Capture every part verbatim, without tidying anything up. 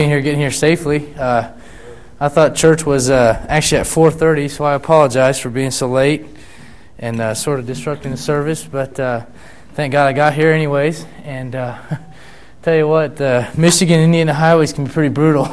Here, getting here safely. Uh, I thought church was uh, actually at four thirty, so I apologize for being so late and uh, sort of disrupting the service. But uh, thank God I got here anyways. And uh, tell you what, uh, Michigan Indiana highways can be pretty brutal.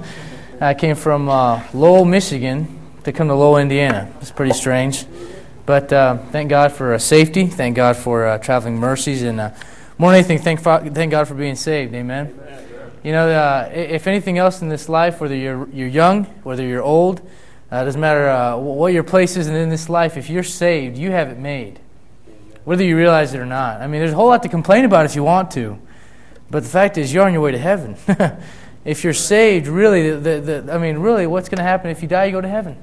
I came from uh, Lowell, Michigan, to come to Lowell, Indiana. It's pretty strange, but uh, thank God for uh, safety. Thank God for uh, traveling mercies, and uh, more than anything, thank thank God for being saved. Amen. Amen. You know, uh, if anything else in this life, whether you're you're young, whether you're old, uh, doesn't matter uh, what your place is in this life, if you're saved, you have it made, whether you realize it or not. I mean, there's a whole lot to complain about if you want to, but the fact is you're on your way to heaven. If you're saved, really, the, the, the I mean, really, what's going to happen if you die? You go to heaven.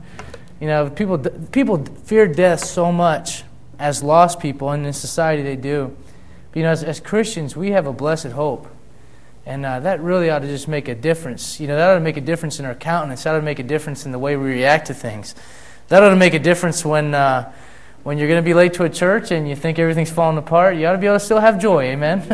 You know, people people fear death so much as lost people, and in society they do. But, you know, as, as Christians, we have a blessed hope. And uh, that really ought to just make a difference. You know, that ought to make a difference in our countenance. That ought to make a difference in the way we react to things. That ought to make a difference when uh, when you're going to be late to a church and you think everything's falling apart. You ought to be able to still have joy. Amen?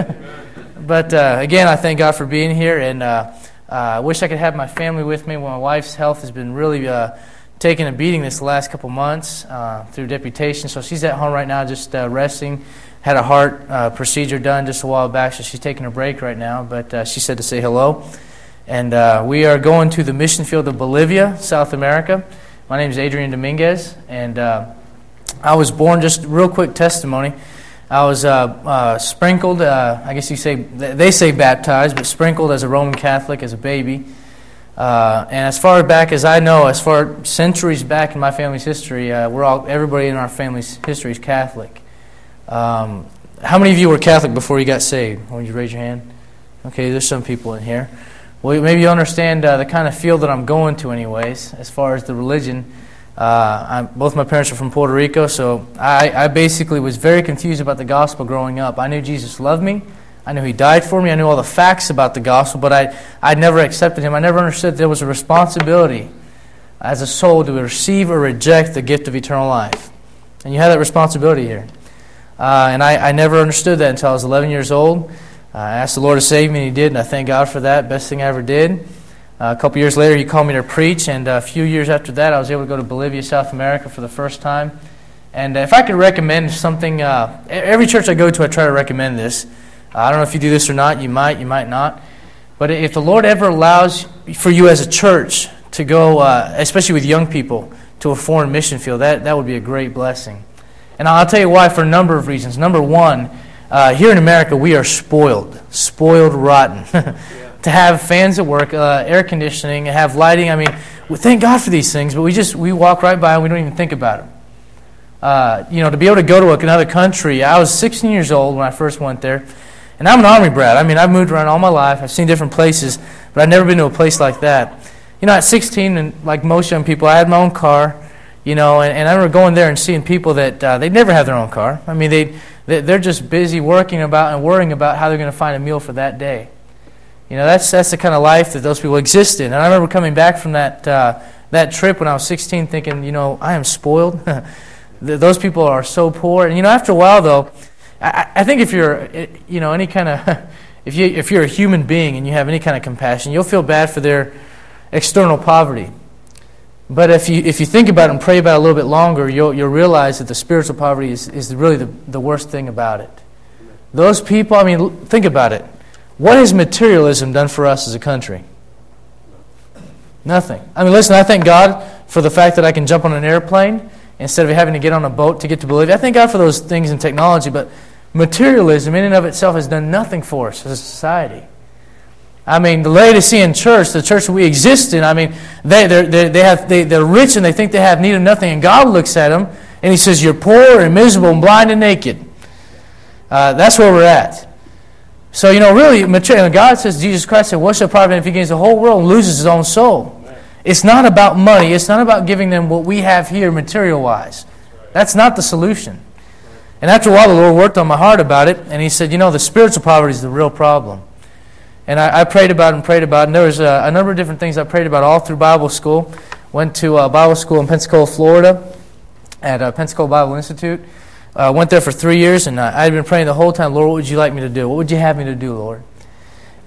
But uh, again, I thank God for being here. And uh, uh, I wish I could have my family with me. Well, my wife's health has been really uh, taking a beating this last couple months uh, through deputation. So she's at home right now just uh, resting. Had a heart uh, procedure done just a while back, so she's taking a break right now. But uh, she said to say hello. And uh, we are going to the mission field of Bolivia, South America. My name is Adrian Dominguez, and uh, I was born, just real quick testimony, I was uh, uh, sprinkled, uh, I guess you say, they say baptized, but sprinkled as a Roman Catholic as a baby. Uh, and as far back as I know, as far centuries back in my family's history, uh, we're all everybody in our family's history is Catholic. Um, how many of you were Catholic before you got saved? Would you raise your hand? Okay, there's some people in here. Well, maybe you understand uh, the kind of field that I'm going to anyways, as far as the religion. Uh, I'm, both my parents are from Puerto Rico, so I, I basically was very confused about the gospel growing up. I knew Jesus loved me. I knew He died for me. I knew all the facts about the gospel, but I I never accepted Him. I never understood that there was a responsibility as a soul to receive or reject the gift of eternal life. And you have that responsibility here. Uh, and I, I never understood that until I was eleven years old. Uh, I asked the Lord to save me, and He did, and I thank God for that. Best thing I ever did. Uh, a couple years later, He called me to preach, and a few years after that, I was able to go to Bolivia, South America for the first time. And uh, if I could recommend something, uh, every church I go to, I try to recommend this. Uh, I don't know if you do this or not. You might, you might not. But if the Lord ever allows for you as a church to go, uh, especially with young people, to a foreign mission field, that, that would be a great blessing. And I'll tell you why for a number of reasons. Number one, uh, here in America, we are spoiled. Spoiled rotten. To have fans at work, uh, air conditioning, have lighting. I mean, we thank God for these things, but we just we walk right by and we don't even think about them. Uh, you know, to be able to go to another country. I was sixteen years old when I first went there. And I'm an Army brat. I mean, I've moved around all my life. I've seen different places, but I've never been to a place like that. You know, at sixteen, and like most young people, I had my own car. You know, and, and I remember going there and seeing people that uh, they never have their own car. I mean, they, they they're just busy working about and worrying about how they're going to find a meal for that day. You know, that's that's the kind of life that those people exist in. And I remember coming back from that uh, that trip when I was sixteen, thinking, you know, I am spoiled. Those people are so poor. And you know, after a while, though, I, I think if you're, you know, any kind of if you if you're a human being and you have any kind of compassion, you'll feel bad for their external poverty. But if you if you think about it and pray about it a little bit longer, you'll you'll realize that the spiritual poverty is, is really the, the worst thing about it. Those people, I mean, think about it. What has materialism done for us as a country? Nothing. I mean, listen, I thank God for the fact that I can jump on an airplane instead of having to get on a boat to get to Bolivia. I thank God for those things in technology, but materialism in and of itself has done nothing for us as a society. I mean, the Laodicean church, the church that we exist in, I mean, they they they have they they're rich and they think they have need of nothing, and God looks at them and He says, "You're poor and miserable and blind and naked." Uh, that's where we're at. So you know, really, material. God says, Jesus Christ said, "What shall profit if he gains the whole world and loses his own soul?" Right. It's not about money. It's not about giving them what we have here, material-wise. Right. That's not the solution. Right. And after a while, the Lord worked on my heart about it, and He said, "You know, the spiritual poverty is the real problem." And I, I prayed about it and prayed about it. And there was a, a number of different things I prayed about all through Bible school. Went to uh, Bible school in Pensacola, Florida, at uh, Pensacola Bible Institute. Uh, went there for three years, and uh, I had been praying the whole time, "Lord, what would you like me to do? What would you have me to do, Lord?"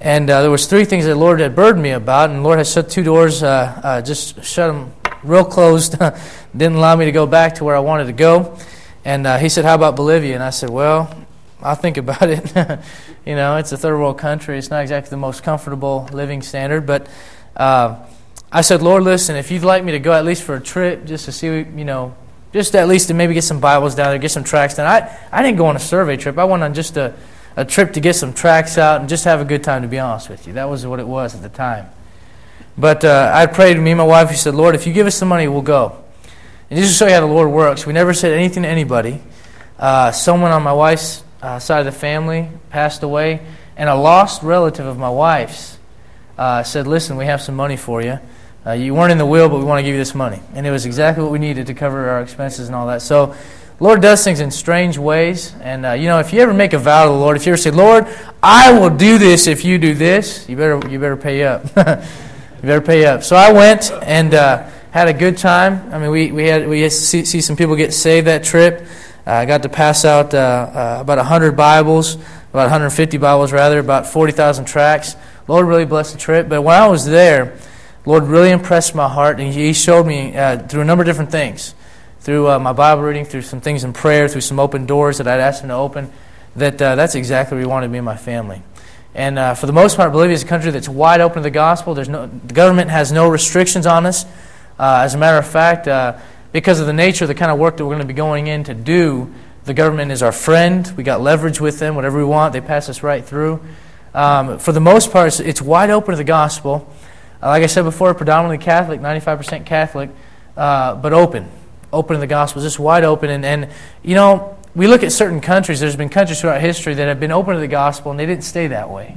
And uh, there was three things that the Lord had burdened me about, and the Lord had shut two doors, uh, uh, just shut them real closed, didn't allow me to go back to where I wanted to go. And uh, he said, how about Bolivia? And I said, well, I'll think about it. You know, it's a third world country. It's not exactly the most comfortable living standard. But uh, I said, Lord, listen, if you'd like me to go at least for a trip, just to see, you know, just at least to maybe get some Bibles down there, get some tracts down. I, I didn't go on a survey trip. I went on just a, a trip to get some tracts out and just have a good time, to be honest with you. That was what it was at the time. But uh, I prayed to me and my wife. He said, Lord, if you give us some money, we'll go. And just to show you how the Lord works, we never said anything to anybody. Uh, someone on my wife's uh, side of the family passed away, and a lost relative of my wife's uh, said, listen, we have some money for you. Uh, you weren't in the will, but we want to give you this money. And it was exactly what we needed to cover our expenses and all that. So the Lord does things in strange ways. And, uh, you know, if you ever make a vow to the Lord, if you ever say, Lord, I will do this if you do this, you better you better pay up. You better pay up. So I went and uh, had a good time. I mean, we we had we had to see, see some people get saved that trip. Uh, I got to pass out uh, uh, about one hundred Bibles, about one hundred fifty Bibles rather, about forty thousand tracts. Lord really blessed the trip. But when I was there, Lord really impressed my heart, and He showed me uh, through a number of different things, through uh, my Bible reading, through some things in prayer, through some open doors that I'd asked Him to open, that uh, that's exactly where He wanted me and my family. And uh, for the most part, Bolivia is a country that's wide open to the gospel. There's no, the government has no restrictions on us. Uh, as a matter of fact, uh, because of the nature of the kind of work that we're going to be going in to do, the government is our friend. We got leverage with them. Whatever we want, they pass us right through. Um, for the most part, it's, it's wide open to the gospel. Uh, like I said before, predominantly Catholic, ninety-five percent Catholic, uh, but open. Open to the gospel, just wide open. And, and, you know, we look at certain countries. There's been countries throughout history that have been open to the gospel, and they didn't stay that way.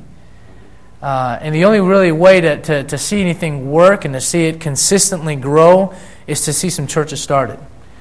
Uh, and the only really way to, to, to see anything work and to see it consistently grow is to see some churches started.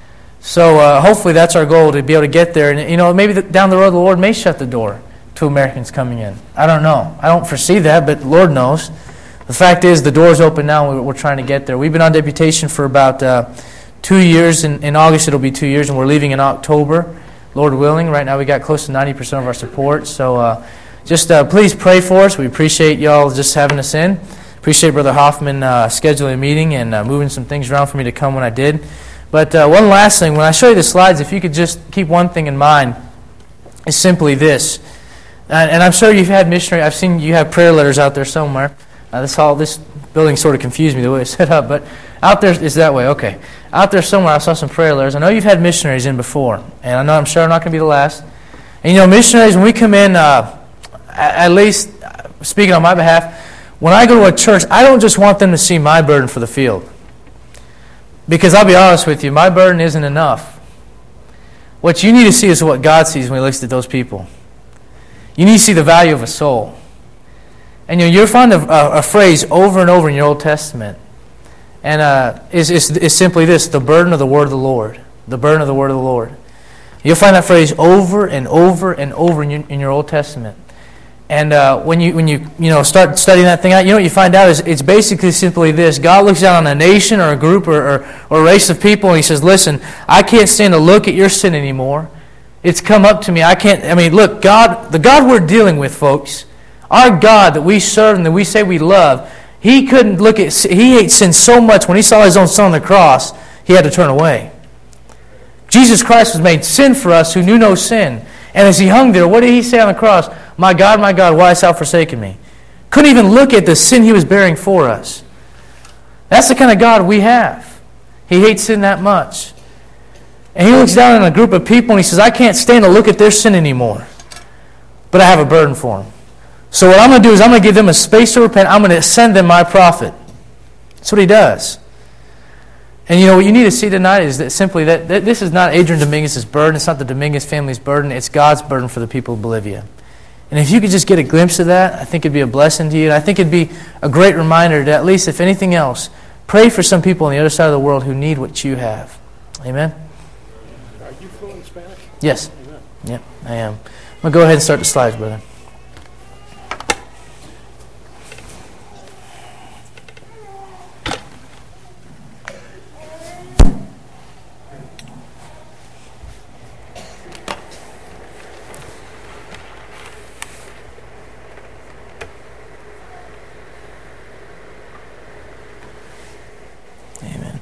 So uh, hopefully that's our goal, to be able to get there. And, you know, maybe the, down the road the Lord may shut the door to Americans coming in. I don't know. I don't foresee that, but the Lord knows. The fact is, the door's open now, and we're, we're trying to get there. We've been on deputation for about uh, two years. In, in August it'll be two years, and we're leaving in October, Lord willing. Right now we got close to ninety percent of our support. So uh, just uh, please pray for us. We appreciate y'all just having us in. Appreciate Brother Hoffman uh, scheduling a meeting and uh, moving some things around for me to come when I did. But uh, one last thing, when I show you the slides, if you could just keep one thing in mind, is simply this. And, and I'm sure you've had missionary, I've seen you have prayer letters out there somewhere. Uh, this all this building sort of confused me the way it's set up, but out there is that way. Okay, out there somewhere I saw some prayer letters. I know you've had missionaries in before, and I know I'm sure I'm not going to be the last. And you know, missionaries, when we come in, uh, at least speaking on my behalf, when I go to a church, I don't just want them to see my burden for the field, because I'll be honest with you, my burden isn't enough. What you need to see is what God sees when He looks at those people. You need to see the value of a soul. And you know, you'll find a, a, a phrase over and over in your Old Testament. And uh, is is simply this: the burden of the word of the Lord. The burden of the word of the Lord. You'll find that phrase over and over and over in your, in your Old Testament. And uh, when you when you you know start studying that thing out, you know what you find out is it's basically simply this: God looks down on a nation or a group or, or, or a race of people, and He says, "Listen, I can't stand to look at your sin anymore. It's come up to me. I can't. I mean, look, God, the God we're dealing with, folks." Our God that we serve and that we say we love, He couldn't look at, He hates sin so much when He saw His own Son on the cross, He had to turn away. Jesus Christ was made sin for us who knew no sin. And as He hung there, what did He say on the cross? My God, my God, why hast thou forsaken me? Couldn't even look at the sin He was bearing for us. That's the kind of God we have. He hates sin that much. And He looks down on a group of people and He says, I can't stand to look at their sin anymore. But I have a burden for them. So what I'm going to do is I'm going to give them a space to repent. I'm going to send them my prophet. That's what He does. And you know what you need to see tonight is that simply that, that this is not Adrian Dominguez's burden. It's not the Dominguez family's burden. It's God's burden for the people of Bolivia. And if you could just get a glimpse of that, I think it'd be a blessing to you. And I think it'd be a great reminder to, at least if anything else, pray for some people on the other side of the world who need what you have. Amen? Are you fluent in Spanish? Yes. Amen. Yeah, I am. I'm going to go ahead and start the slides, brother. Amen.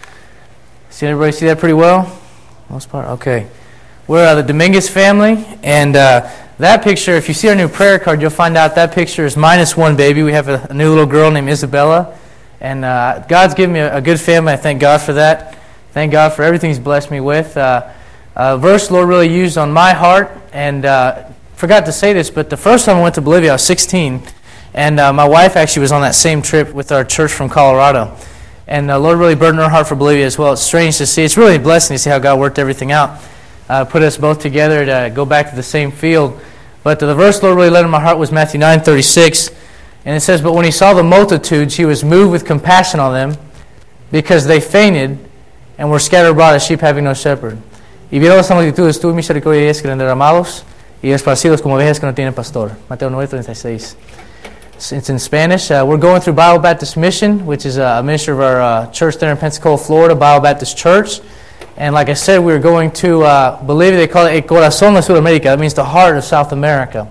See everybody see that pretty well? Most part? Okay. We're uh, the Dominguez family, and uh, that picture, if you see our new prayer card, you'll find out that picture is minus one baby. We have a, a new little girl named Isabella, and uh, God's given me a, a good family. I thank God for that. Thank God for everything He's blessed me with. Uh, a verse the Lord really used on my heart, and uh, forgot to say this, but the first time I went to Bolivia, I was sixteen, and uh, my wife actually was on that same trip with our church from Colorado. And the uh, Lord really burdened her heart for Bolivia as well. It's strange to see. It's really a blessing to see how God worked everything out. Uh, put us both together to go back to the same field. But the verse the Lord really led in my heart was Matthew nine thirty-six. And it says, "But when He saw the multitudes, He was moved with compassion on them, because they fainted and were scattered abroad as sheep having no shepherd. Y vieron las multitudes, tuvo misericordia de ellos que eran derramados y esparcidos como ovejas que no tienen pastor." Mateo nine thirty-six. It's in Spanish. Uh, we're going through Bible Baptist Mission, which is a minister of our uh, church there in Pensacola, Florida, Bible Baptist Church. And like I said, we were going to uh, Bolivia. They call it El Corazón de Sudamérica. That means the heart of South America.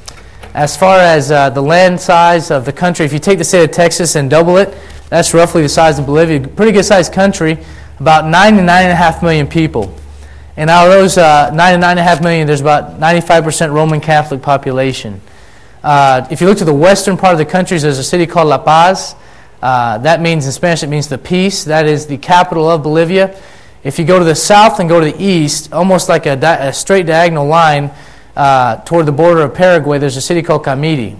As far as uh, the land size of the country, if you take the state of Texas and double it, that's roughly the size of Bolivia. Pretty good sized country, about nine to nine and a half million people. And out of those uh, nine to nine and a half million, there's about ninety-five percent Roman Catholic population. Uh, if you look to the western part of the country, there's a city called La Paz. Uh, that means, in Spanish, it means the peace. That is the capital of Bolivia. If you go to the south and go to the east, almost like a, di- a straight diagonal line uh, toward the border of Paraguay, there's a city called Camiri.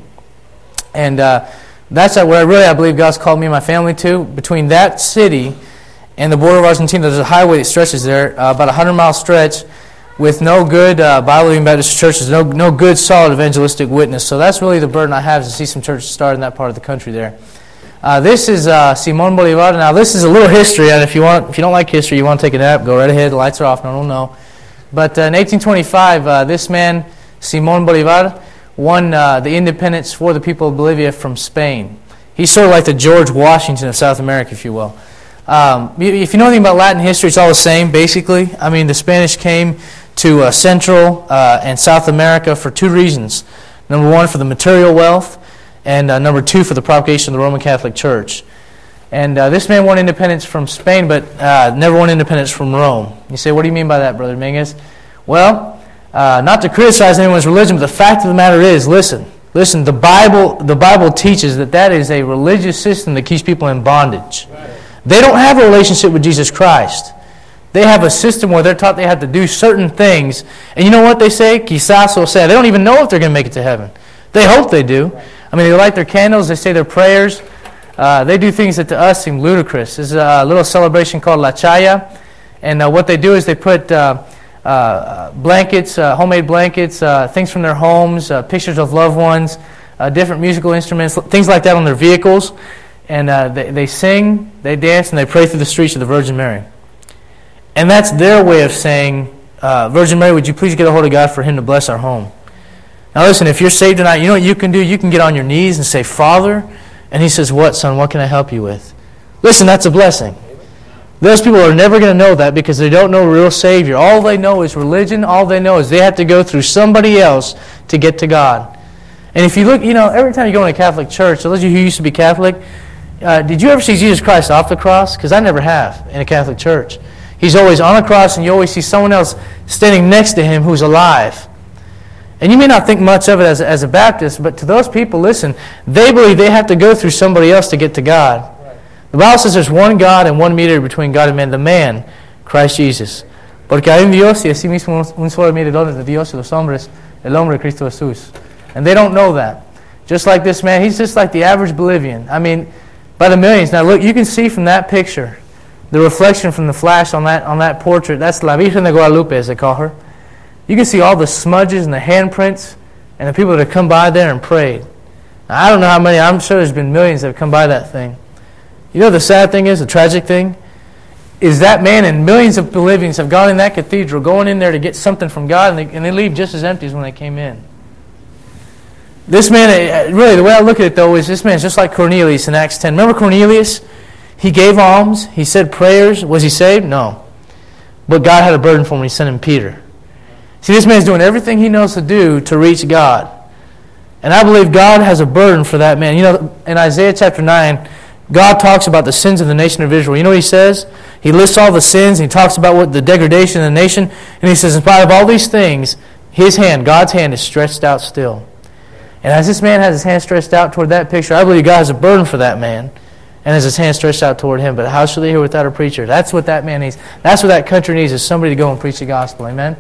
And uh, that's where I really, I believe God's called me and my family to. Between that city and the border of Argentina, there's a highway that stretches there, uh, about a hundred-mile stretch, with no good uh, Bible-believing Baptist churches, no no good, solid evangelistic witness. So that's really the burden I have, is to see some churches start in that part of the country there. Uh, this is uh, Simón Bolívar. Now, this is a little history, and if you want, if you don't like history, you want to take a nap, go right ahead. The lights are off. No, no, no. But uh, in eighteen twenty-five, uh, this man, Simón Bolívar, won uh, the independence for the people of Bolivia from Spain. He's sort of like the George Washington of South America, if you will. Um, if you know anything about Latin history, it's all the same, basically. I mean, the Spanish came to uh, Central uh, and South America for two reasons. Number one, for the material wealth, and uh, number two, for the propagation of the Roman Catholic Church. And uh, this man won independence from Spain, but uh, never won independence from Rome. You say, what do you mean by that, Brother Dominguez? Well, uh, not to criticize anyone's religion, but the fact of the matter is, listen, listen, the Bible, the Bible teaches that that is a religious system that keeps people in bondage. Right. They don't have a relationship with Jesus Christ. They have a system where they're taught they have to do certain things. And you know what they say? Quizás o sea. They don't even know if they're going to make it to heaven. They hope they do. I mean, they light their candles. They say their prayers. Uh, they do things that to us seem ludicrous. There's a little celebration called La Chaya. And uh, what they do is they put uh, uh, blankets, uh, homemade blankets, uh, things from their homes, uh, pictures of loved ones, uh, different musical instruments, things like that on their vehicles. And uh, they, they sing, they dance, and they pray through the streets of the Virgin Mary. And that's their way of saying, uh, Virgin Mary, would you please get a hold of God for Him to bless our home? Now listen, if you're saved tonight, you know what you can do? You can get on your knees and say, Father. And He says, what, son? What can I help you with? Listen, that's a blessing. Those people are never going to know that because they don't know a real Savior. All they know is religion. All they know is they have to go through somebody else to get to God. And if you look, you know, every time you go in a Catholic church, those of you who used to be Catholic, uh, did you ever see Jesus Christ off the cross? Because I never have in a Catholic church. He's always on a cross, and you always see someone else standing next to Him who's alive. And you may not think much of it as a, as a Baptist, but to those people, listen, they believe they have to go through somebody else to get to God. Right. The Bible says there's one God and one mediator between God and man, the man, Christ Jesus. Porque hay un Dios y así mismo un solo mediador entre Dios y los hombres, el hombre Cristo Jesús. And they don't know that. Just like this man, he's just like the average Bolivian. I mean, by the millions. Now look, you can see from that picture, the reflection from the flash on that on that portrait, that's La Virgen de Guadalupe, as they call her. You can see all the smudges and the handprints and the people that have come by there and prayed. Now, I don't know how many, I'm sure there's been millions that have come by that thing. You know the sad thing is, the tragic thing, is that man and millions of Bolivians have gone in that cathedral, going in there to get something from God, and they, and they leave just as empty as when they came in. This man, really, the way I look at it, though, is this man's just like Cornelius in Acts ten. Remember Cornelius? He gave alms. He said prayers. Was he saved? No. But God had a burden for him. He sent him Peter. See, this man's doing everything he knows to do to reach God. And I believe God has a burden for that man. You know, in Isaiah chapter nine, God talks about the sins of the nation of Israel. You know what he says? He lists all the sins, and he talks about what the degradation of the nation, and he says, in spite of all these things, his hand, God's hand, is stretched out still. And as this man has his hand stretched out toward that picture, I believe God has a burden for that man, and has his hand stretched out toward him. But how shall they hear without a preacher? That's what that man needs. That's what that country needs, is somebody to go and preach the gospel. Amen?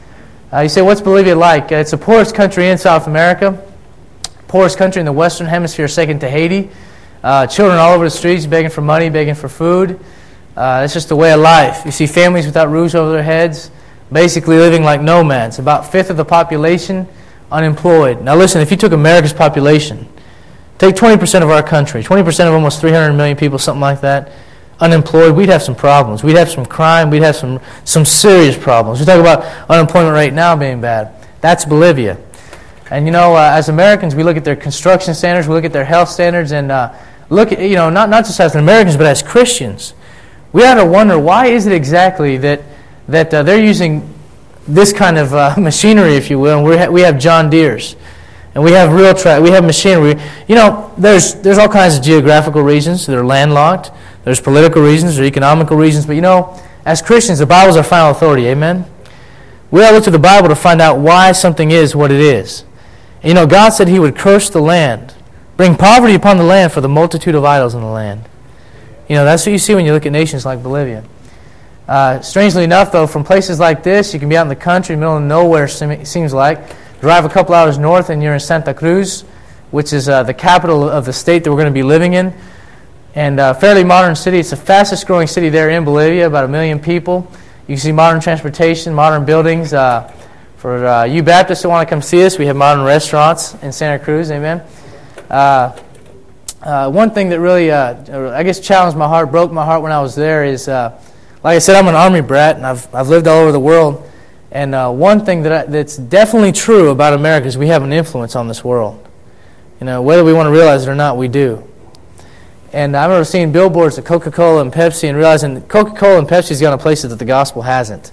Uh, you say, what's Bolivia like? Uh, it's the poorest country in South America. Poorest country in the Western Hemisphere, second to Haiti. Uh, children all over the streets begging for money, begging for food. Uh, it's just the way of life. You see families without roofs over their heads, basically living like nomads. About a fifth of the population unemployed. Now listen, if you took America's population, take twenty percent of our country, twenty percent of almost three hundred million people, something like that, unemployed, we'd have some problems. We'd have some crime. We'd have some, some serious problems. We talk about unemployment rate now being bad. That's Bolivia. And you know, uh, as Americans, we look at their construction standards, we look at their health standards, and uh, look at, you know, not, not just as Americans, but as Christians. We ought to wonder, why is it exactly that that uh, they're using this kind of uh, machinery, if you will, and we ha- we have John Deere's, and we have real track, we have machinery. You know, there's there's all kinds of geographical reasons. They're landlocked. There's political reasons, there's economical reasons. But you know, as Christians, the Bible is our final authority. Amen? We ought to look to the Bible to find out why something is what it is. And, you know, God said He would curse the land, bring poverty upon the land for the multitude of idols in the land. You know, that's what you see when you look at nations like Bolivia. Uh, strangely enough, though, from places like this, you can be out in the country, middle of nowhere, seems like. Drive a couple hours north and you're in Santa Cruz, which is uh, the capital of the state that we're going to be living in. And a uh, fairly modern city. It's the fastest growing city there in Bolivia, about a million people. You can see modern transportation, modern buildings. Uh, for uh, you Baptists that want to come see us, we have modern restaurants in Santa Cruz. Amen. Uh, uh, one thing that really, uh, I guess, challenged my heart, broke my heart when I was there is, uh, like I said, I'm an Army brat, and I've I've lived all over the world. And uh, one thing that I, that's definitely true about America is we have an influence on this world. You know, whether we want to realize it or not, we do. And I remember seeing billboards of Coca-Cola and Pepsi and realizing Coca-Cola and Pepsi's gone to places that the gospel hasn't.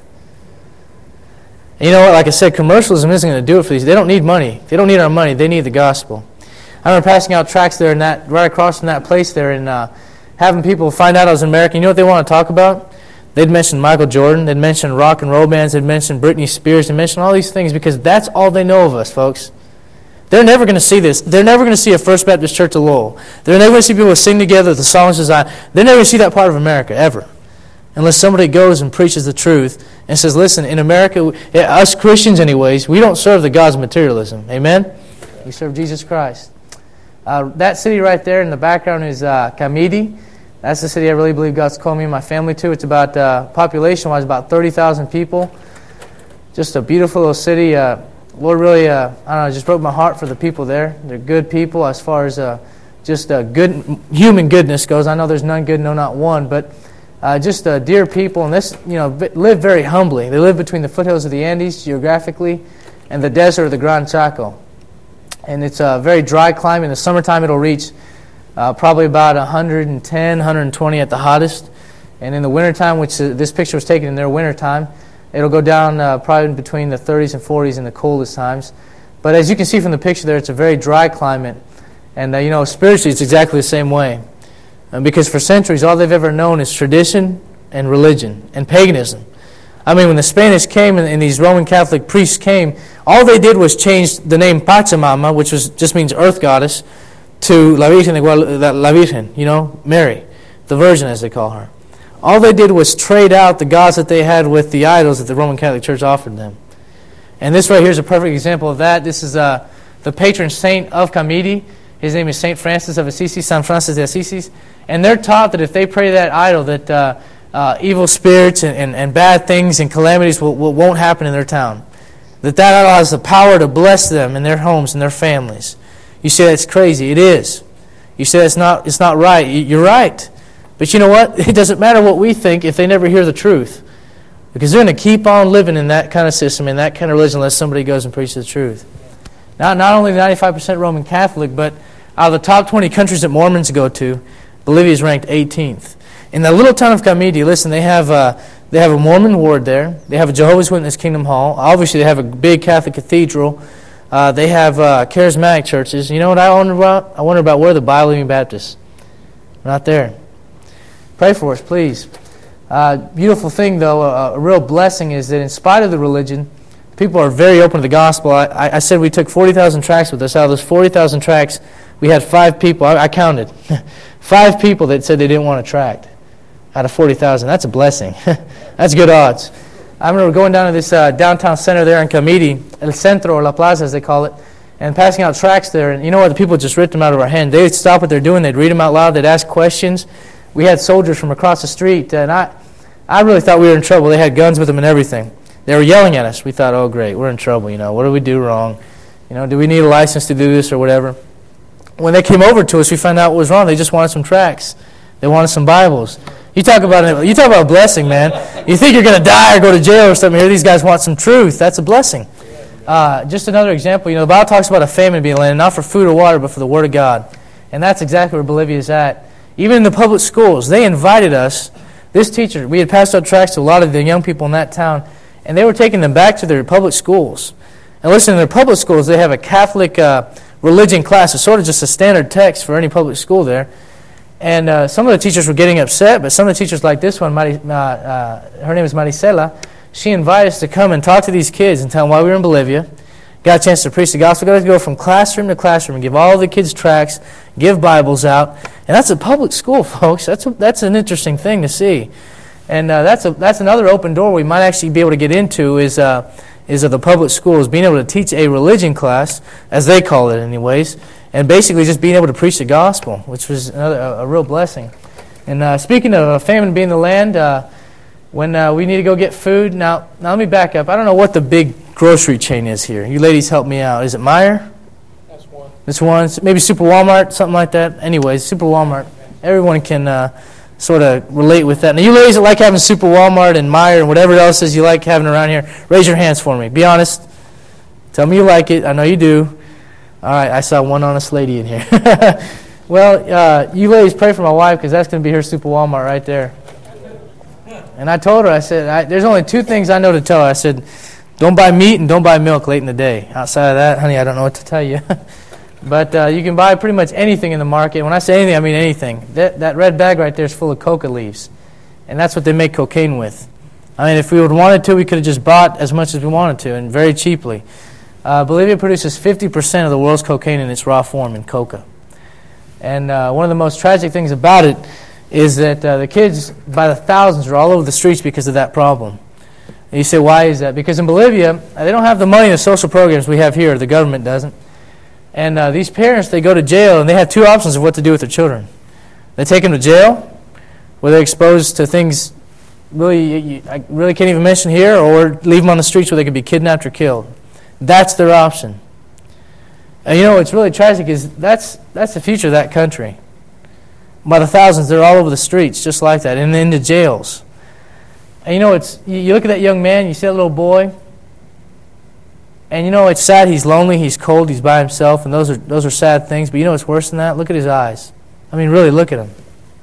And you know what? Like I said, commercialism isn't going to do it for these. They don't need money. They don't need our money. They need the gospel. I remember passing out tracts there, in that, right across from that place there, and uh, having people find out I was an American. You know what they want to talk about? They'd mention Michael Jordan. They'd mention rock and roll bands. They'd mention Britney Spears. They'd mention all these things because that's all they know of us, folks. They're never going to see this. They're never going to see a First Baptist Church of Lowell. They're never going to see people sing together, the songs design. They're never going to see that part of America, ever. Unless somebody goes and preaches the truth and says, listen, in America, us Christians anyways, we don't serve the gods of materialism. Amen? We serve Jesus Christ. Uh, that city right there in the background is uh, Camidi. That's the city I really believe God's called me and my family to. It's about, uh, population-wise, about thirty thousand people. Just a beautiful little city. Uh, Lord really, uh, I don't know, just broke my heart for the people there. They're good people as far as uh, just uh, good human goodness goes. I know there's none good, no, not one, but uh, just uh, dear people, and this, you know, live very humbly. They live between the foothills of the Andes geographically and the desert of the Gran Chaco. And it's a very dry climate. In the summertime, it'll reach uh, probably about one hundred ten, one hundred twenty at the hottest. And in the wintertime, which uh, this picture was taken in their wintertime, it'll go down uh, probably between the thirties and forties in the coldest times. But as you can see from the picture there, it's a very dry climate. And, uh, you know, spiritually, it's exactly the same way. Uh, because for centuries, all they've ever known is tradition and religion and paganism. I mean, when the Spanish came and, and these Roman Catholic priests came, all they did was change the name Pachamama, which was just means earth goddess, to La Virgen, La Virgen, you know, Mary, the Virgin as they call her. All they did was trade out the gods that they had with the idols that the Roman Catholic Church offered them. And this right here is a perfect example of that. This is uh, the patron saint of Camidi. His name is Saint Francis of Assisi, San Francis de Assisi. And they're taught that if they pray to that idol, that uh, uh, evil spirits and, and, and bad things and calamities will, will, won't happen in their town. That that idol has the power to bless them and their homes and their families. You say that's crazy. It is. You say it's not, it's not right. You're right. But you know what? It doesn't matter what we think if they never hear the truth. Because they're going to keep on living in that kind of system, in that kind of religion, unless somebody goes and preaches the truth. Now, not only ninety-five percent Roman Catholic, but out of the top twenty countries that Mormons go to, Bolivia is ranked eighteenth. In the little town of Camidi, listen, they have, a, they have a Mormon ward there. They have a Jehovah's Witness Kingdom Hall. Obviously, they have a big Catholic cathedral. Uh, they have uh, charismatic churches. You know what I wonder about? I wonder about where the Bible-believing Baptists. We're not there. Pray for us, please. Uh, beautiful thing, though, a, a real blessing is that in spite of the religion, people are very open to the gospel. I, I, I said we took forty thousand tracts with us. Out of those forty thousand tracts, we had five people. I, I counted. Five people that said they didn't want a tract out of forty thousand. That's a blessing. That's good odds. I remember going down to this uh, downtown center there in Camiri, El Centro, or La Plaza as they call it, and passing out tracts there. And you know what? The people just ripped them out of our hand. They would stop what they're doing. They'd read them out loud. They'd ask questions. We had soldiers from across the street, and I, I really thought we were in trouble. They had guns with them and everything. They were yelling at us. We thought, oh, great, we're in trouble. You know, what did we do wrong? You know, do we need a license to do this or whatever? When they came over to us, we found out what was wrong. They just wanted some tracts. They wanted some Bibles. You talk about you talk about a blessing, man. You think you're going to die or go to jail or something. Here, these guys want some truth. That's a blessing. Uh, just another example. You know, the Bible talks about a famine being landed, not for food or water, but for the Word of God. And that's exactly where Bolivia is at. Even in the public schools, they invited us. This teacher, we had passed out tracts to a lot of the young people in that town, and they were taking them back to their public schools. And listen, in their public schools, they have a Catholic uh, religion class. It's sort of just a standard text for any public school there. And uh, some of the teachers were getting upset, but some of the teachers like this one, Mari, uh, uh, her name is Maricela, she invited us to come and talk to these kids and tell them why we were in Bolivia. Got a chance to preach the gospel. Got to go from classroom to classroom and give all the kids tracts, give Bibles out. And that's a public school, folks. That's a, that's an interesting thing to see. And uh, that's a that's another open door we might actually be able to get into is uh, is of the public schools, being able to teach a religion class, as they call it anyways, and basically just being able to preach the gospel, which was another a, a real blessing. And uh, speaking of a famine being the land, uh, when uh, we need to go get food, now, now let me back up. I don't know what the big grocery chain is here. You ladies help me out. Is it Meijer? That's one. This one? Maybe Super Walmart, something like that. Anyways, Super Walmart. Everyone can uh, sort of relate with that. Now, you ladies that like having Super Walmart and Meijer and whatever else is you like having around here, raise your hands for me. Be honest. Tell me you like it. I know you do. All right, I saw one honest lady in here. Well, uh, you ladies pray for my wife because that's going to be her Super Walmart right there. And I told her, I said, I, there's only two things I know to tell her. I said, don't buy meat and don't buy milk late in the day. Outside of that, honey, I don't know what to tell you. But uh, you can buy pretty much anything in the market. When I say anything, I mean anything. That, that red bag right there is full of coca leaves. And that's what they make cocaine with. I mean, if we would have wanted to, we could have just bought as much as we wanted to, and very cheaply. Uh, Bolivia produces fifty percent of the world's cocaine in its raw form in coca. And uh, one of the most tragic things about it is that uh, the kids, by the thousands, are all over the streets because of that problem. And you say, why is that? Because in Bolivia, they don't have the money in the social programs we have here. The government doesn't. And uh, these parents, they go to jail, and they have two options of what to do with their children. They take them to jail, where they're exposed to things really you, I really can't even mention here, or leave them on the streets where they could be kidnapped or killed. That's their option. And you know what's really tragic is that's that's the future of that country. By the thousands, they're all over the streets just like that, and into jails. And you know, it's you, you look at that young man, you see that little boy, and you know it's sad. He's lonely, he's cold, he's by himself, and those are those are sad things. But you know what's worse than that? Look at his eyes. I mean, really, look at him.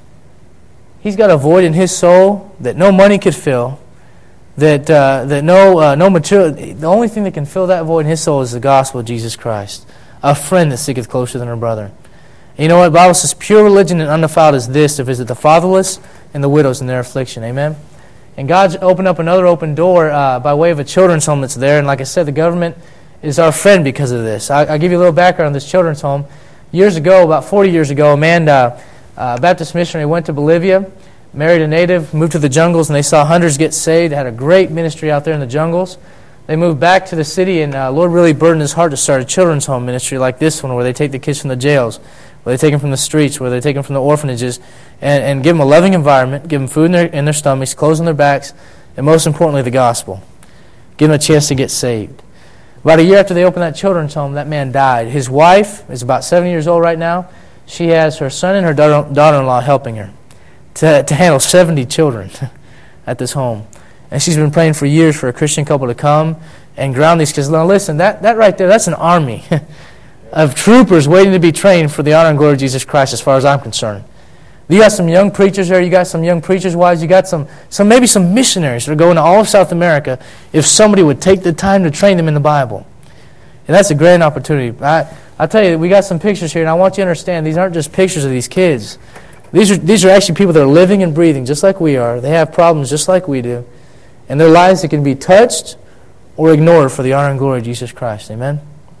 He's got a void in his soul that no money could fill. That uh, that no uh, no material. The only thing that can fill that void in his soul is the gospel of Jesus Christ. A friend that sticketh closer than a brother. And you know what? The Bible says, pure religion and undefiled is this, to visit the fatherless and the widows in their affliction. Amen? And God's opened up another open door uh, by way of a children's home that's there. And like I said, the government is our friend because of this. I, I'll give you a little background on this children's home. Years ago, about forty years ago, a man, uh, uh, Baptist missionary, went to Bolivia, married a native, moved to the jungles, and they saw hundreds get saved. They had a great ministry out there in the jungles. They moved back to the city, and uh, Lord really burdened his heart to start a children's home ministry like this one, where they take the kids from the jails, where they take them from the streets, where they take them from the orphanages, and, and give them a loving environment, give them food in their, in their stomachs, clothes on their backs, and most importantly, the gospel. Give them a chance to get saved. About a year after they opened that children's home, that man died. His wife is about seventy years old right now. She has her son and her daughter, daughter-in-law helping her to, to handle seventy children at this home. And she's been praying for years for a Christian couple to come and ground these kids. Now listen, that, that right there, that's an army of troopers waiting to be trained for the honor and glory of Jesus Christ, as far as I'm concerned. You got some young preachers there, you got some young preachers' wives, you got some, some maybe some missionaries that are going to all of South America if somebody would take the time to train them in the Bible. And that's a grand opportunity. I, I'll tell you, we got some pictures here, and I want you to understand, these aren't just pictures of these kids. These are, these are actually people that are living and breathing just like we are. They have problems just like we do. And their lives that can be touched or ignored for the honor and glory of Jesus Christ. Amen?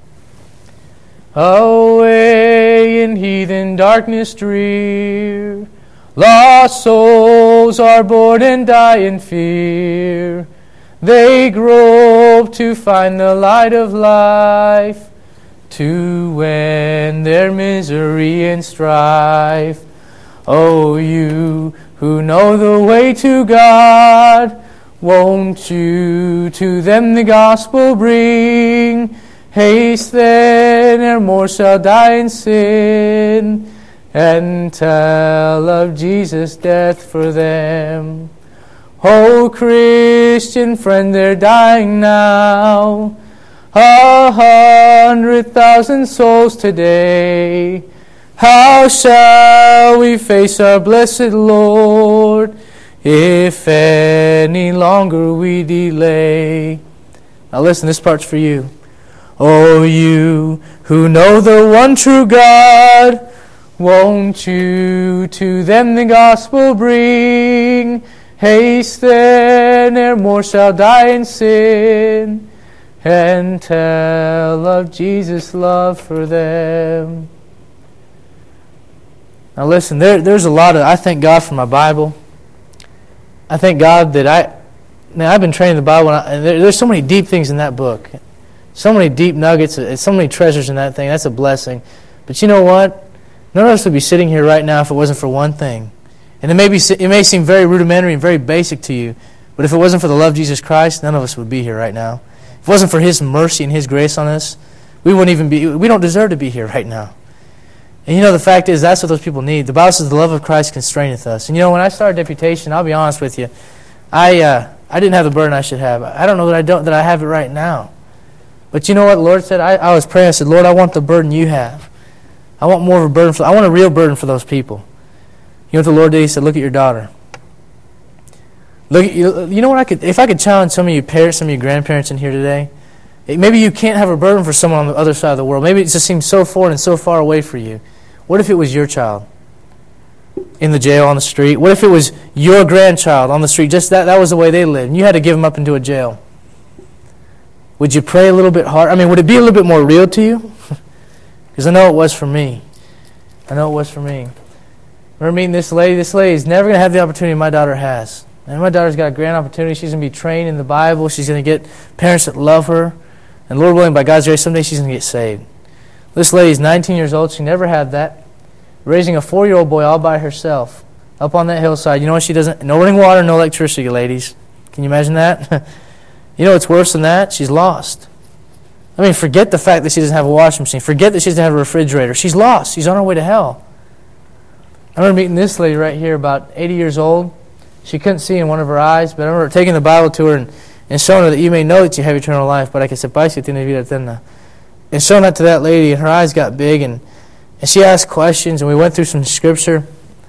Away in heathen darkness drear, lost souls are born and die in fear. They grope to find the light of life, to end their misery and strife. Oh, you who know the way to God, won't you to them the gospel bring? Haste then, ere more shall die in sin, and tell of Jesus' death for them. O Christian friend, they're dying now, a hundred thousand souls today. How shall we face our blessed Lord if any longer we delay? Now listen, this part's for you. Oh, you who know the one true God, won't you to them the gospel bring? Haste then, ere more shall die in sin, and tell of Jesus' love for them. Now listen, there, there's a lot of, I thank God for my Bible. I thank God that I, now I've been training the Bible, and there, there's so many deep things in that book. So many deep nuggets, so many treasures in that thing. That's a blessing. But you know what? None of us would be sitting here right now if it wasn't for one thing. And it may be, it may seem very rudimentary and very basic to you, but if it wasn't for the love of Jesus Christ, none of us would be here right now. If it wasn't for His mercy and His grace on us, we wouldn't even be, we don't deserve to be here right now. And you know, the fact is, that's what those people need. The Bible says the love of Christ constraineth us. And you know, when I started deputation, I'll be honest with you, I uh, I didn't have the burden I should have. I don't know that I don't that I have it right now. But you know what the Lord said? I, I was praying, I said, Lord, I want the burden you have. I want more of a burden for, I want a real burden for those people. You know what the Lord did? He said, look at your daughter. Look at you. You know what I could, if I could challenge some of you parents, some of you grandparents in here today, it, maybe you can't have a burden for someone on the other side of the world. Maybe it just seems so foreign and so far away for you. What if it was your child in the jail on the street? What if it was your grandchild on the street? Just that, that was the way they lived. And you had to give them up into a jail. Would you pray a little bit harder? I mean, would it be a little bit more real to you? Because I know it was for me. I know it was for me. I remember meeting this lady. This lady is never going to have the opportunity my daughter has. And my daughter's got a grand opportunity. She's going to be trained in the Bible. She's going to get parents that love her. And Lord willing, by God's grace, someday she's going to get saved. This lady's nineteen years old. She never had that. Raising a four-year-old boy all by herself up on that hillside. You know what she doesn't? No running water, no electricity, ladies. Can you imagine that? You know what's worse than that? She's lost. I mean, forget the fact that she doesn't have a washing machine. Forget that she doesn't have a refrigerator. She's lost. She's on her way to hell. I remember meeting this lady right here, about eighty years old. She couldn't see in one of her eyes, but I remember taking the Bible to her and, and showing her that you may know that you have eternal life, but I can sepáis que tienes vida eterna. And showing that to that lady, and her eyes got big, and, and she asked questions, and we went through some scripture,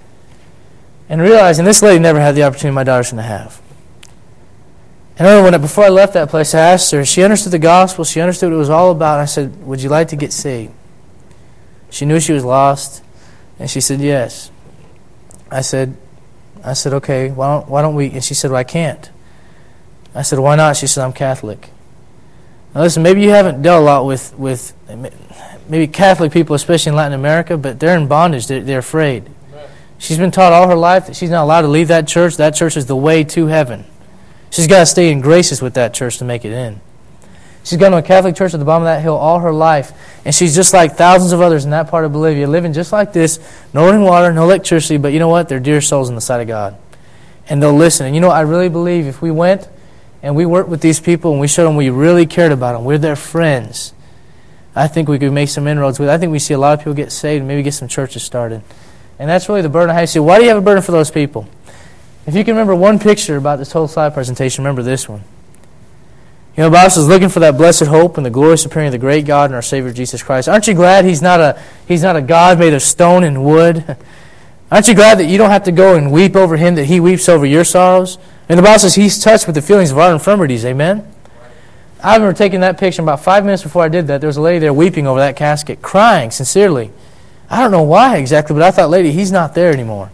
and realizing this lady never had the opportunity my daughter's going to have. And I remember when I, before I left that place, I asked her, she understood the gospel, she understood what it was all about. I said, would you like to get saved? She knew she was lost, and she said, yes. I said, I said, okay, why don't, why don't we, and she said, well, I can't. I said, why not? She said, I'm Catholic. Now listen, maybe you haven't dealt a lot with, with maybe Catholic people, especially in Latin America, but they're in bondage, they're, they're afraid. She's been taught all her life that she's not allowed to leave that church. That church is the way to heaven. She's got to stay in graces with that church to make it in. She's gone to a Catholic church at the bottom of that hill all her life, and she's just like thousands of others in that part of Bolivia, living just like this, no running water, no electricity, but you know what? They're dear souls in the sight of God. And they'll listen. And you know, I really believe if we went and we worked with these people and we showed them we really cared about them, we're their friends, I think we could make some inroads with it. I think we see a lot of people get saved and maybe get some churches started. And that's really the burden I have. You say, why do you have a burden for those people? If you can remember one picture about this whole slide presentation, remember this one. You know, the Bible says, looking for that blessed hope and the glorious appearing of the great God and our Savior Jesus Christ. Aren't you glad He's not a He's not a God made of stone and wood? Aren't you glad that you don't have to go and weep over Him, that He weeps over your sorrows? And the Bible says He's touched with the feelings of our infirmities. Amen? I remember taking that picture about five minutes before I did that. There was a lady there weeping over that casket, crying sincerely. I don't know why exactly, but I thought, lady, He's not there anymore.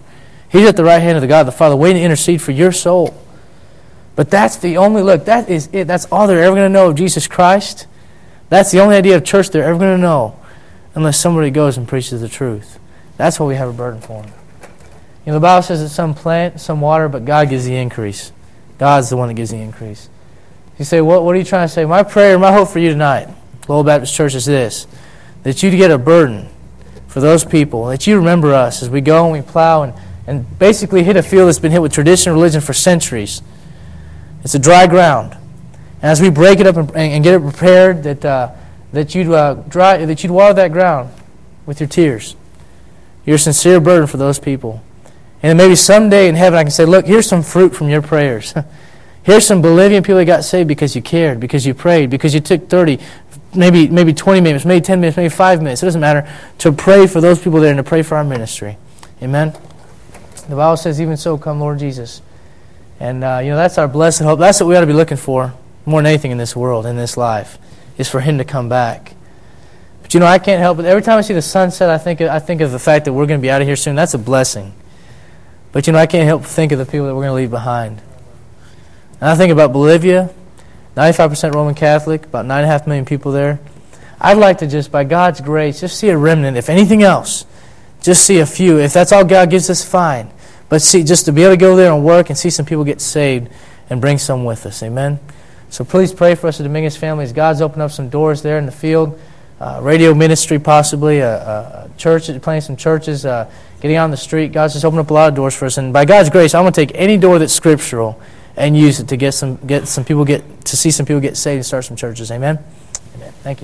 He's at the right hand of the God the Father, waiting to intercede for your soul. But that's the only, look, that is it. That's all they're ever going to know of Jesus Christ. That's the only idea of church they're ever going to know, unless somebody goes and preaches the truth. That's why we have a burden for them. You know, the Bible says that some plant, some water, but God gives the increase. God's the one that gives the increase. You say, what, what are you trying to say? My prayer, my hope for you tonight, Lowell Baptist Church, is this, that you get a burden for those people, that you remember us as we go and we plow and, and basically hit a field that's been hit with traditional religion for centuries. It's a dry ground. And as we break it up and, and get it prepared, that uh, that you'd uh, dry, that you'd water that ground with your tears, your sincere burden for those people. And then maybe someday in heaven I can say, look, here's some fruit from your prayers. Here's some Bolivian people that got saved because you cared, because you prayed, because you took thirty, maybe maybe twenty minutes, maybe ten minutes, maybe five minutes. It doesn't matter, to pray for those people there and to pray for our ministry. Amen? The Bible says, even so, come Lord Jesus. And, uh, you know, that's our blessed hope. That's what we ought to be looking for more than anything in this world, in this life, is for Him to come back. But, you know, I can't help it. Every time I see the sunset, I think, I think of the fact that we're going to be out of here soon. That's a blessing. But, you know, I can't help but think of the people that we're going to leave behind. And I think about Bolivia, ninety-five percent Roman Catholic, about nine point five million people there. I'd like to just, by God's grace, just see a remnant, if anything else. Just see a few. If that's all God gives us, fine. But see, just to be able to go there and work and see some people get saved and bring some with us. Amen? So please pray for us at Dominguez family as God's opened up some doors there in the field. Uh, radio ministry possibly, a, a, a church, planting some churches, uh, getting on the street. God's just opened up a lot of doors for us. And by God's grace, I'm going to take any door that's scriptural and use it to get some get some people get to see some people get saved and start some churches. Amen? Amen. Thank you.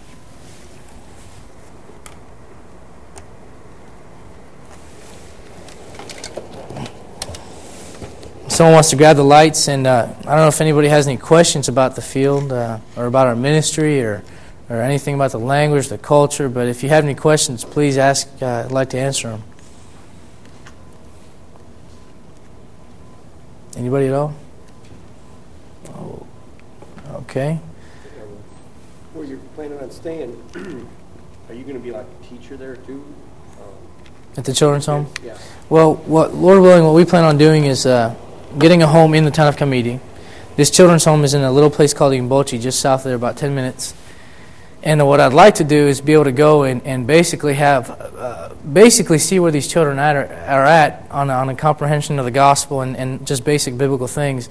Someone wants to grab the lights, and uh, I don't know if anybody has any questions about the field uh, or about our ministry or, or anything about the language, the culture, but if you have any questions, please ask. Uh, I'd like to answer them. Anybody at all? Oh, okay. Where you're planning on staying, are you going to be like a teacher there too? Um, At the children's home? Yeah. Well, what Lord willing, what we plan on doing is uh, getting a home in the town of Camiri. This children's home is in a little place called Imbochi, just south of there, about ten minutes. And what I'd like to do is be able to go and, and basically have, uh, basically see where these children at are, are at on, on a comprehension of the gospel and, and just basic biblical things.